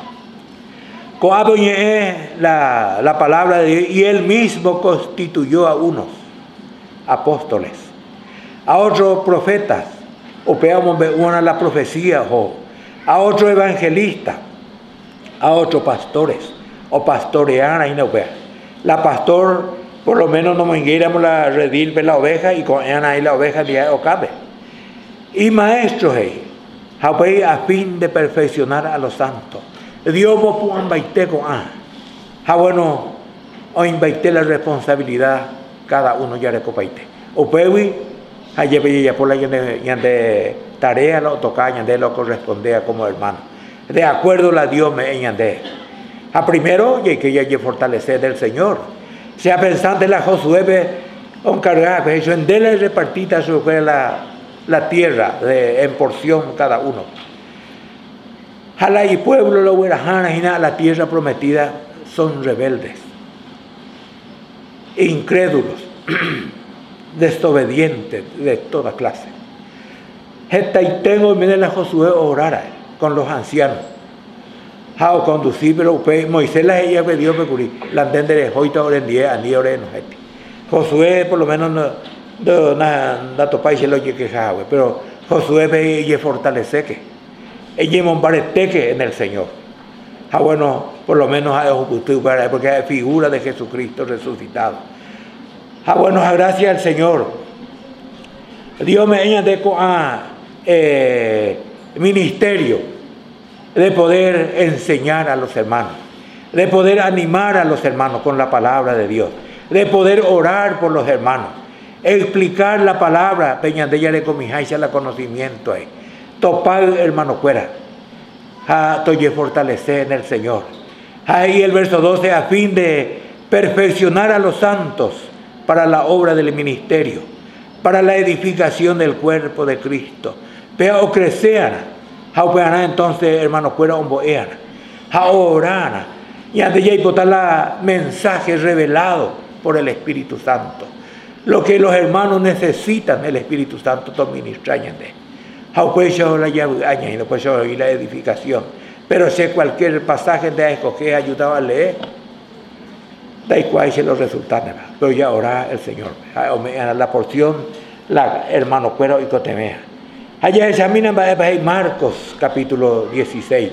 [SPEAKER 1] La, la palabra de Dios, y él mismo constituyó a unos apóstoles, a otros profetas, o peamos una la profecía, o a otros evangelistas, a otros pastores, o pastoreana y no vea. La pastor, por lo menos no menguéramos la redil de la oveja y con ella ahí la oveja de ocabe. Y maestros, hey, a fin de perfeccionar a los santos. Dios vos puan baite con ah. Ah, bueno, o invaité la responsabilidad, cada uno ya recopaite. O pewi, allá ya por la de tarea lo toca, de lo correspondía como hermano. De acuerdo la Dios me añade. A primero, y que ya hay que fortalecer del Señor. Sea pensante la Josué, encargada, pues eso en dela y repartita sobre la, la tierra de, en porción cada uno. Jala y pueblo lo huerajana y nada, la tierra prometida son rebeldes, incrédulos, desobedientes de toda clase. Esta y tengo en la Josué orar con los ancianos. Jao conducir, pero Moisés la ella pidió pecurí, la entender hoy ahora en día, a día ahora en gente. Josué por lo menos no, no, no, no topa y se lo llegue jawe, pero Josué ve y fortalece que, ella monbareteque en el Señor. Ah, bueno, por lo menos porque es figura de Jesucristo resucitado. Ah, bueno, gracias al Señor. Dios me añade a eh, ministerio de poder enseñar a los hermanos, de poder animar a los hermanos con la palabra de Dios, de poder orar por los hermanos, explicar la palabra, peña de ella de comijaisa la conocimiento ahí. Topar hermano fuera. A toye fortalecer en el Señor. Ahí el verso doce, a fin de perfeccionar a los santos para la obra del ministerio, para la edificación del cuerpo de Cristo. Pero o crecean, a entonces hermano fuera omboean, a orar, y ante ya hipotar la mensaje revelado por el Espíritu Santo. Lo que los hermanos necesitan, el Espíritu Santo te ministrañan de. Y después yo oí la edificación, pero si cualquier pasaje de escoger ayudaba a leer, da igual se los resultados, pero ya ahora el Señor, la porción, la hermano cuero y cotemea. Allá examinan Marcos capítulo dieciséis.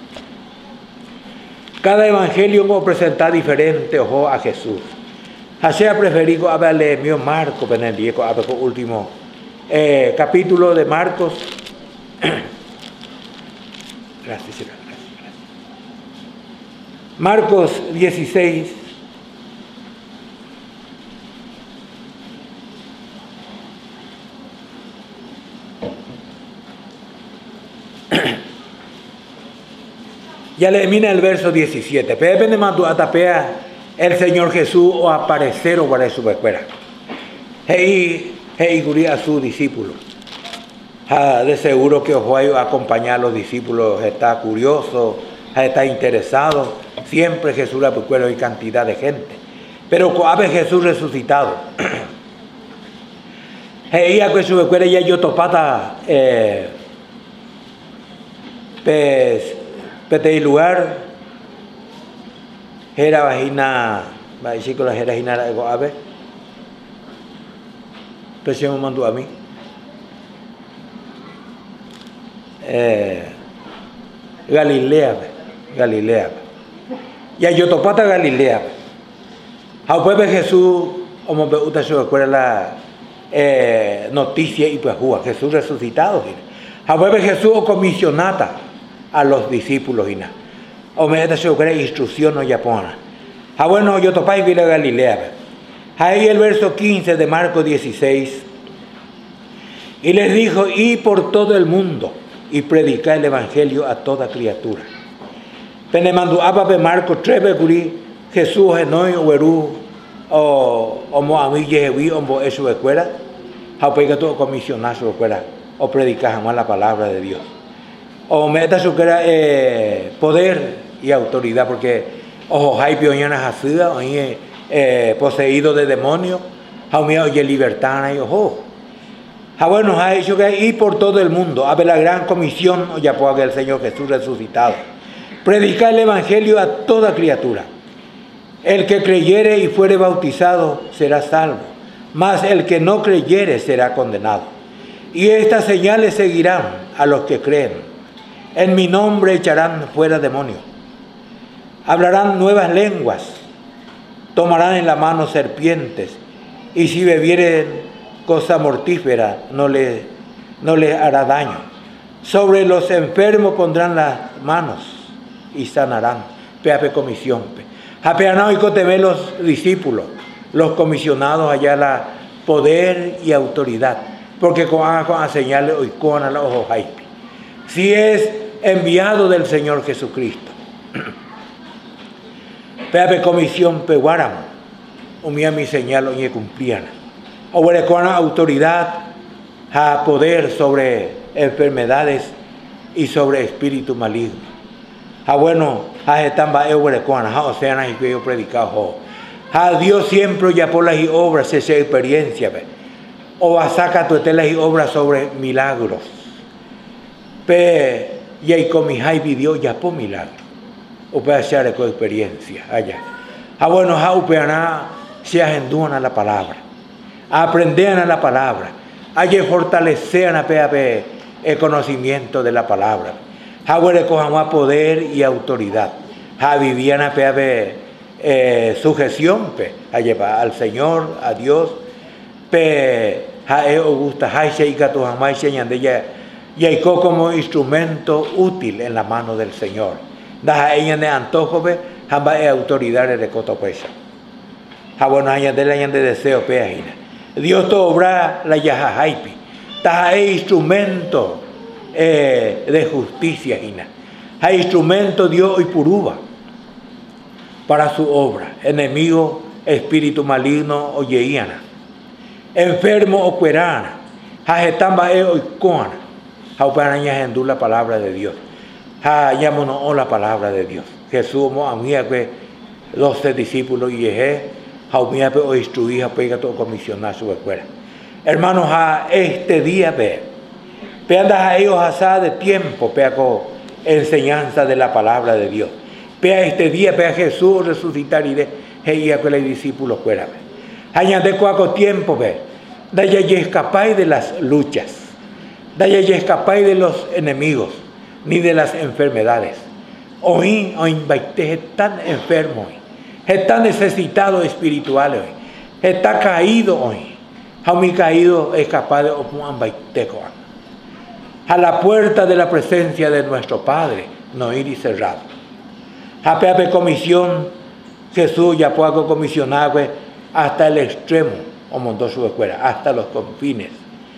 [SPEAKER 1] Cada evangelio va a presentar diferente ojo a Jesús. Así ha preferido hablarle mío Marcos en el viejo, a ver último. Eh, capítulo de Marcos. Gracias, gracias, gracias. Marcos dieciséis. Ya le mira el verso diecisiete. Pepe de mandu atapea el Señor Jesús o aparecer o para su escuela. Hey, hey, guría a sus discípulos. Ah, de seguro que os voy a acompañar a los discípulos, está curioso, está interesado. Siempre Jesús la recuerda y cantidad de gente. Pero a ver Jesús resucitado. Hey, a que su recuerda ya yo topata, eh, pues, pete lugar, era vagina, va a decir que la era vagina algo a ver. Pues se me mandó a mí. Eh, Galilea, Galilea. Ya yo topata Galilea. A pues Jesús, como me gusta se recuerda la eh, noticia y pues Jesús resucitado. A pues Jesús comisionata a los discípulos y nada. O me da se recuerda instrucción no yapona. Ah bueno, yo topa y vi la Galilea. Ahí el verso quince de Marcos dieciséis. Y les dijo, y por todo el mundo y predicar el evangelio a toda criatura. Penemando ababe Marcos trebe guri Jesús enoi ueru o o moami yehui ombo eso escuela. Ha pega todo comisionar su escuela o predicar jamás la palabra de Dios. O meta su que eh, poder y autoridad porque ojo hay pioñanas asida o eh, poseído de demonios, ha oye libertad y ojo. Ah, bueno, ha hecho que ir por todo el mundo, a ver la gran comisión, o ya puede el Señor Jesús resucitado. Predicar el evangelio a toda criatura. El que creyere y fuere bautizado será salvo, mas el que no creyere será condenado. Y estas señales seguirán a los que creen. En mi nombre echarán fuera demonios. Hablarán nuevas lenguas. Tomarán en la mano serpientes. Y si bebieren cosa mortífera no le, no le hará daño. Sobre los enfermos pondrán las manos y sanarán. Peape comisión. Japeanao y coteme los discípulos, los comisionados allá la poder y autoridad. Porque con a señales hoy con a la ojo si es enviado del Señor Jesucristo. Peape comisión peguaram. Umía mi señal oye cumplían. Oberecuana autoridad, a poder sobre enfermedades y sobre espíritu maligno. Ah, bueno, a etamba oberecuana, a oceana y que yo predicado. A Dios siempre ya por las obras esa experiencia, ve. O a saca tu telas y obras sobre milagros. Pe y ahí con mi jai vivió ya por milagro. O puede hacer con experiencia allá. Ah, bueno, a upeana se agenduan a la palabra. Aprendan a la palabra. Allí fortalecean a pe el conocimiento de la palabra. A bueno, cojan más poder y autoridad. A vivían a pe Eh, sujeción pe, a llevar al Señor, a Dios, pe, a Augusta, a Sheika, tu jamás, ya, y como instrumento útil en la mano del Señor. Da ella de antojo, pe, jamás es autoridad de cotopesa. A bueno, ella de la de deseo, pe, Dios te obra la yajajaipi, ta es instrumento eh, de justicia, hina. Hay instrumento Dios y puruba para su obra, enemigo, espíritu maligno o yeíana, enfermo o cuerana, jajetamba e oikoana, jauparaña hendú la palabra de Dios, ja llámonos o la palabra de Dios. Jesús mo amía que doce discípulos y eje, jaumía pe o instruía pega todo comisionar su escuela. Hermanos, a este día ve, pe andas a ellos asá de tiempo, pe con enseñanza de la palabra de Dios. Pea este día, pea Jesús resucitar y de ella con los discípulos fuera. Añade cuaco tiempo, ve. Daya y escapáis de las luchas. Daya y escapáis de los enemigos, ni de las enfermedades. Hoy, hoy, baite, es tan enfermo hoy. Es tan necesitado espiritual hoy. Está caído hoy. Jaumi caído, escapado de Opuan baiteco. A la puerta de la presencia de nuestro Padre, no ir y cerrado. A pepe comisión, Jesús ya puede comisionar hasta el extremo, o montó su escuela, hasta los confines,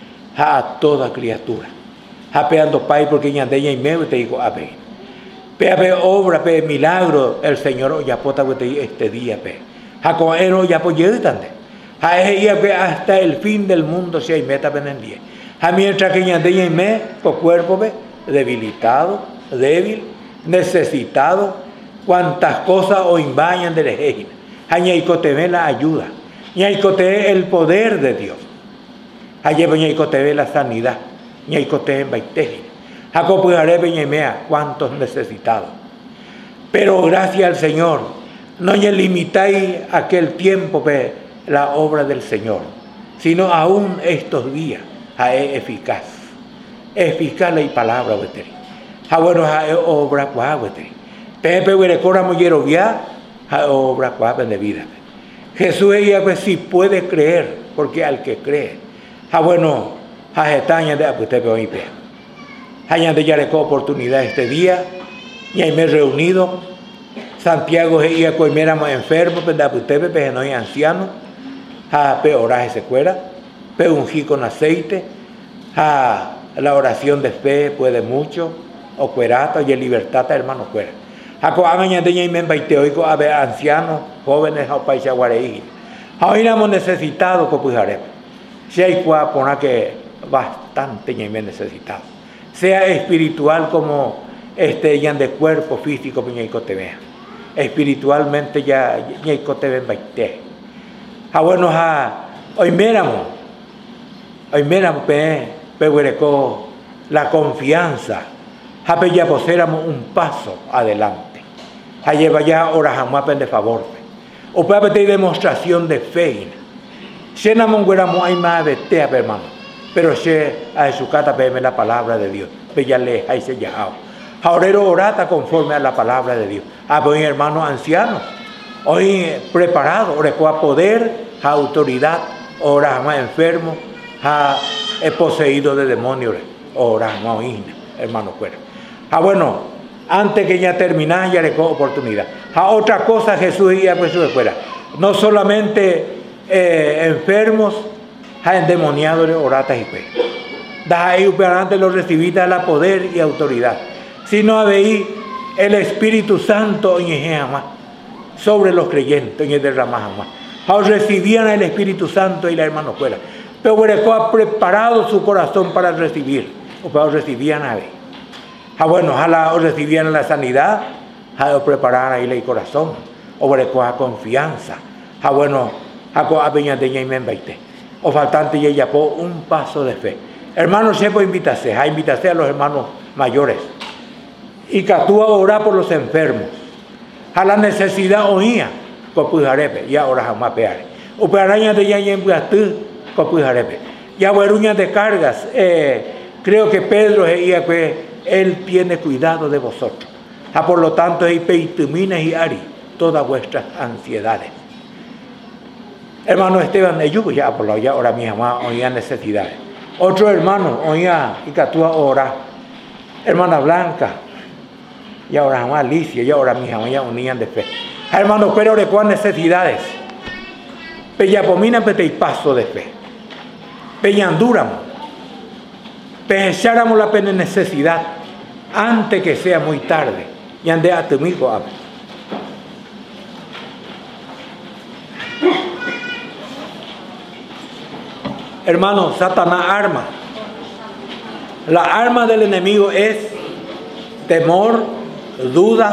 [SPEAKER 1] a toda criatura. A peando pai porque ya de ella y medio te digo, a pe. Pepe obra, pe milagro, el Señor ya puede este día, pe. A con él ya puede tante. A ella pe hasta el fin del mundo si hay meta en el día. A mientras que ya de ella y medio, por cuerpo, pe, debilitado, débil, necesitado. Cuantas cosas o invayan del ejército. Añaicote la ayuda. Ñaicote el poder de Dios. Añaicote ñaicote la sanidad. Ñaicote en baiteji. Acopujarebe ñaimea cuantos necesitados. Pero gracias al Señor, no ñe limitáis aquel tiempo pe, la obra del Señor, sino aún estos días a es eficaz. Eficaz la palabra veteri. A bueno a obra cuá veteri. Pepe huerecora mollero via a obra cuapa de vida. Jesús ella pues sí puede creer, porque al que cree. Ah bueno, a jetaña de aputepe hoy pe. Hayan de ya le oportunidad este día, y ahí me he reunido. Santiago ella coiméramos enfermo, pe de aputepe, pe no hay anciano. A pe oraje se cuera, pe ungí con aceite. A la oración de fe puede mucho, o cuerata, y en libertad hermano cuera. Ako angaña de ñaimen baiteoico a ver ancianos, jóvenes o paisa guareí. Hoy hemos necesitado copujaré. Si hay cuá pona que bastante ñaimen necesitado. Sea espiritual como este ya de cuerpo físico que ñaico te vea. Espiritualmente ya ñaico te ven baite. Ah bueno ha hoy miramos. Hoy miramos pe pe huereco la confianza. Ha pe ya poséramos un paso adelante. A llevar ya horas jamás de favor. O para pedir demostración de fe. Se enamoramos hay más de te hermano. Pero se a su cata peme la palabra de Dios. Bella le hay se ya. Ahorero orata conforme a la palabra de Dios. A hoy hermano anciano. Hoy preparado. Ore a poder, a autoridad. Ora jamás enfermo. A poseído de demonios. Ora jamás hermano fuera. Ah bueno. Antes que ya terminara, ya le cojo oportunidad. A otra cosa Jesús ya pues fuera. No solamente eh, enfermos, a endemoniados de oratas y fe. Da ahí antes lo recibida la poder y autoridad. Sino a veí el Espíritu Santo en más sobre los creyentes en el derramar más. recibían el Espíritu Santo y la hermano fuera. Pero bueno, ha preparado su corazón para recibir, o recibían a él. Ah, bueno, ojalá recibían la sanidad, ojalá prepararan ahí el corazón, o bueno, a confianza. Ah, bueno, a veña de ella y me embaite. O faltante y ella por un paso de fe. Hermanos, se puede invitarse, a invitarse a los hermanos mayores. Y que tú a orar por los enfermos. A la necesidad oía, copujarepe, y ahora jamás peare. O pearaña de ella y en Buatú, copujarepe. Y a veruñas de cargas, eh, creo que Pedro decía que él tiene cuidado de vosotros. Ah, por lo tanto, y peitumines y ari, todas vuestras ansiedades. Hermano Esteban de Yugo, ya por lo ya ahora mi mamá oía necesidades. Otro hermano oía y catúa ora. Hermana Blanca, y ahora mamá Alicia, y ahora mi mamá ya unían de fe. Hermano, pero de cuán necesidades. Pellapomina pete y paso de fe. Pellandúramos. Pensáramos la pena necesidad antes que sea muy tarde. Y ande a tu amigo a ver. Hermano, Satanás arma. La arma del enemigo es temor, dudas,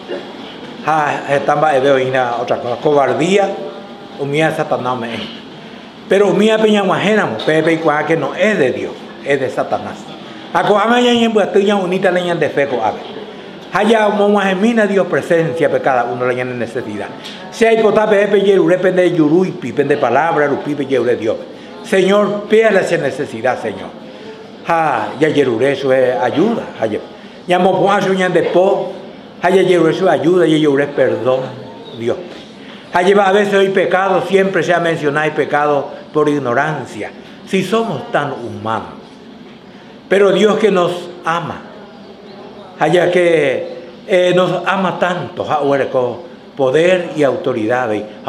[SPEAKER 1] otra cosa, cobardía, humilla Satanás. Pero humilla peñaguajéramos, pepe y cuaja que no es de Dios, es de Satanás. Acoama ya en Buatuña unita leñan de fe coave. Haya momagemina Dios presencia pe cada uno leñan de necesidad. Si hay potape pepe yerure pende yuruipi, pende palabra, rupipe yerure Dios. Señor, pídale esa necesidad, Señor. Ha, ya yerure eso es ayuda. Ya mopuazo ñan de po, haya yerure eso ayuda, ya yerure perdón, Dios. Haya a veces hoy pecado, siempre se ha mencionado el pecado por ignorancia. Si somos tan humanos. Pero Dios que nos ama, haya que eh, nos ama tanto, poder y autoridad,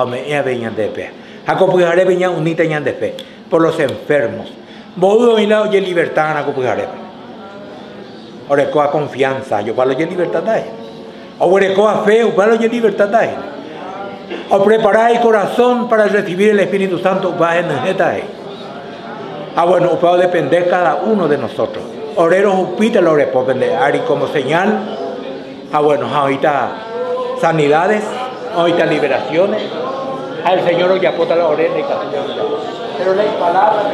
[SPEAKER 1] por los enfermos. Bodo y la oye libertad a copujaré. Orecoa confianza, yo para oye libertad ahí. Orecoa fe, para oye libertad ahí. O preparar el corazón para recibir el Espíritu Santo, va en ahí. Ah, bueno, puedo depender cada uno de nosotros. Oreros upita lo repopende, Ari como señal. Ah, bueno, ahorita sanidades, ahorita liberaciones. Al Señor ya pota la orena y pero la palabra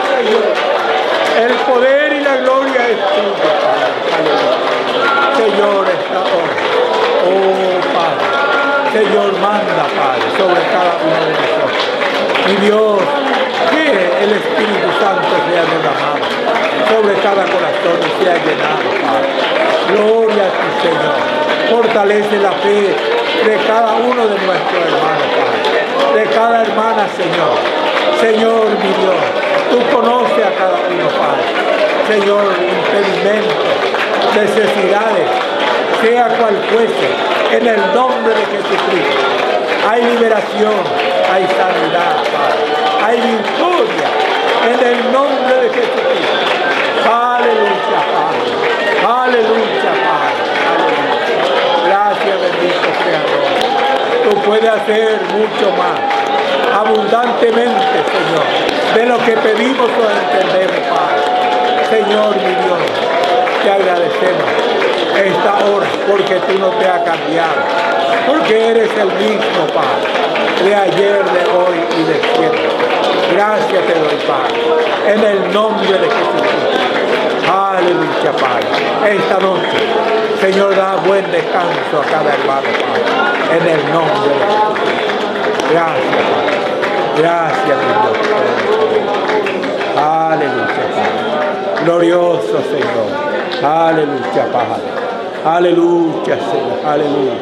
[SPEAKER 1] Señor. El poder y la gloria es tuya, Padre. Aleluya. Señor, esta hora. Oh, Padre. Señor, manda, Padre, sobre cada uno de nosotros. Y Dios, que el Espíritu Santo sea derramado sobre cada corazón y sea llenado, Padre. Gloria a ti, Señor. Fortalece la fe de cada uno de nuestros hermanos, Padre. De cada hermana, Señor. Señor, mi Dios, tú conoces a cada uno, Padre. Señor, impedimentos, necesidades, sea cual fuese, en el nombre de Jesucristo. Hay liberación, hay sanidad, Padre. Hay victoria en el nombre de Jesucristo. Aleluya, Padre. Aleluya, Padre. Aleluya. Gracias, bendito Creador. Tú puedes hacer mucho más, abundantemente, Señor, de lo que pedimos o entendemos, Padre. Señor, mi Dios, te agradecemos esta hora porque tú no te has cambiado, porque eres el mismo, Padre, de ayer, de hoy y de siempre. Gracias te doy, Padre, en el nombre de Jesucristo. Aleluya, Padre. Esta noche, Señor, da buen descanso a cada hermano, Padre, en el nombre de Jesucristo. Gracias, Padre. Gracias, mi Dios. Aleluya, Padre. Glorioso Señor. Aleluya, Padre. Aleluya, Señor. Aleluya.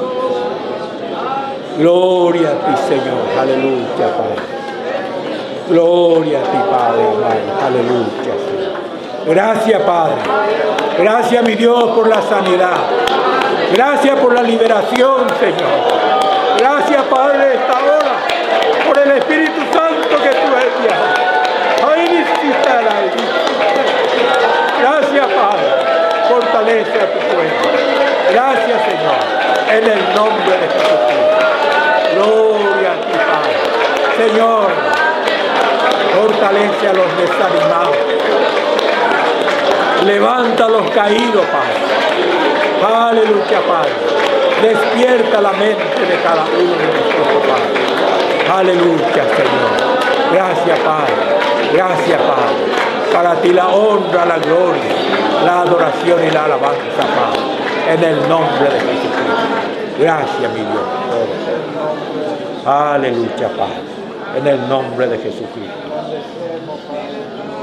[SPEAKER 1] Gloria a ti, Señor. Aleluya, Padre. Gloria a ti, Padre amado. Aleluya, Señor. Gracias, Padre. Gracias, mi Dios, por la sanidad. Gracias por la liberación, Señor. Gracias, Padre, esta hora, por el Espíritu Santo que tú envías. Ay, visitarás. Gracias, Padre. Fortalece a tu pueblo. Gracias, Señor, en el nombre de Jesucristo. Gloria a ti, Padre. Señor, fortalece a los desanimados. Levanta a los caídos, Padre. Aleluya, Padre. Despierta la mente de cada uno de nosotros, Padre. Aleluya, Señor. Gracias, Padre. Gracias, Padre. Para ti la honra, la gloria, la adoración y la alabanza, Padre. En el nombre de Jesucristo. Gracias, mi Dios. Aleluya, Padre. En el nombre de Jesucristo.